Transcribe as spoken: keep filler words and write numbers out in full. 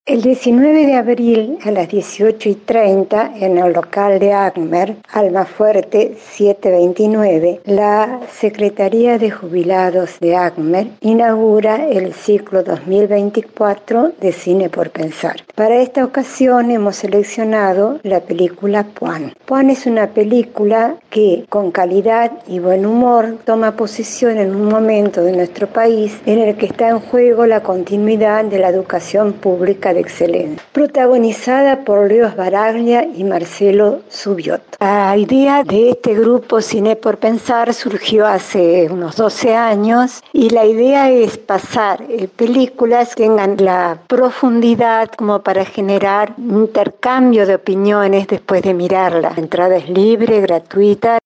El diecinueve de abril a las dieciocho y treinta en el local de ACMER, Almafuerte setecientos veintinueve, la Secretaría de Jubilados de ACMER inaugura el ciclo dos mil veinticuatro de Cine por Pensar. Para esta ocasión hemos seleccionado la película Puan. Puan es una película que con calidad y buen humor toma posición en un momento de nuestro país en el que está en juego la continuidad de la educación pública de excelencia, protagonizada por Leo Sbaraglia y Marcelo Zubiot. La idea de este grupo Cine por Pensar surgió hace unos doce años y la idea es pasar eh, películas que tengan la profundidad como para generar intercambio de opiniones después de mirarla. La entrada es libre, gratuita.